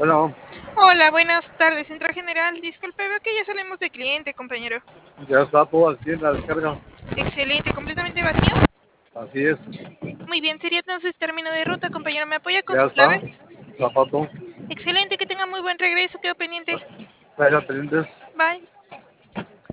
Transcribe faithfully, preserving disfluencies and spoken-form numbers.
Bueno, Hola, buenas tardes, Central General. Disculpe, veo que ya salimos de cliente, compañero. ya está todo aquí en la descarga. Excelente, completamente vacío. Así es, Muy bien, sería entonces término de ruta, compañero. ¿Me apoya con ya sus está. claves? Zapato, Excelente, que tenga muy buen regreso. Quedo pendiente. traiga pendientes. Bye.